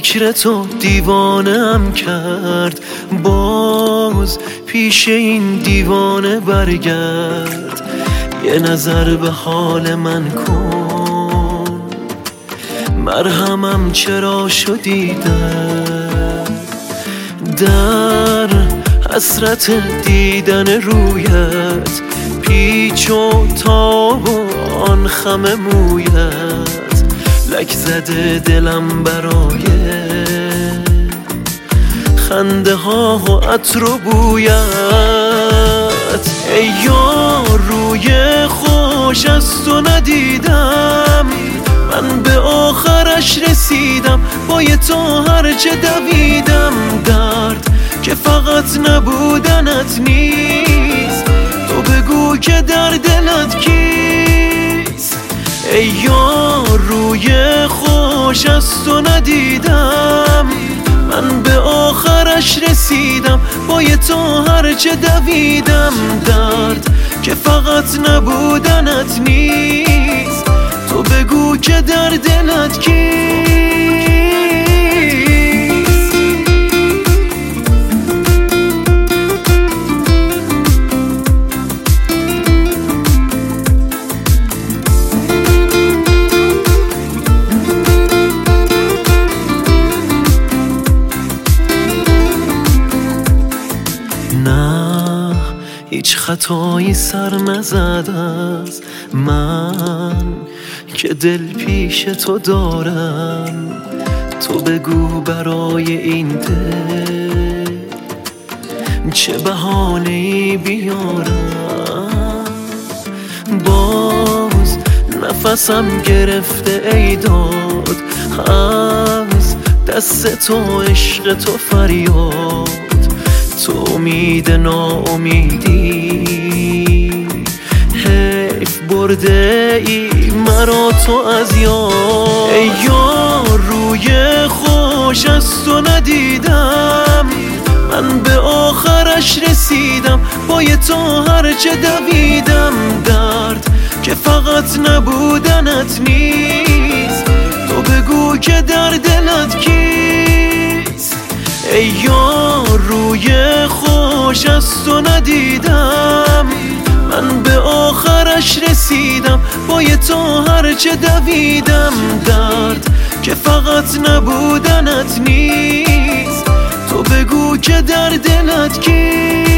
فکر تو دیوانه‌ام کرد، باز پیش این دیوانه برگرد. یه نظر به حال من کن، مرهمم چرا شدی در حسرت دیدن رویت، پیچ و تاب و آن خم مویت. لک زده دلم برای خنده ها و عطر و بویت. ای یار روی خوش از تو ندیدم، من به آخرش رسیدم. پای تو هرچه دویدم، درد که فقط نبودنت نیست. تو بگو که در دلت کیست. ای یار روی خوش از تو ندیدم، من به آخرش رسیدم. پای تو هرچه دویدم، درد که فقط نبودنت نیست. تو بگو که در دلت کیست. نه هیچ خطایی سر نزد از من که دل پیش تو دارم. تو بگو برای این دل چه بهانه‌ای بیارم. باز نفسم گرفته ای داد از دست تو، عشق تو فریاد. تو امید ناامیدی حیف برده ای مرا تو از یاد. ای یار روی خوش از تو ندیدم، من به آخرش رسیدم. پای تو هرچه دویدم، درد که فقط نبودنت نیست. تو بگو که در دلت کیست. ای یار روی خوش از تو ندیدم، من به آخرش رسیدم. پای تو هرچه دویدم، درد که فقط نبودنت نیست. تو بگو که در دلت کیست.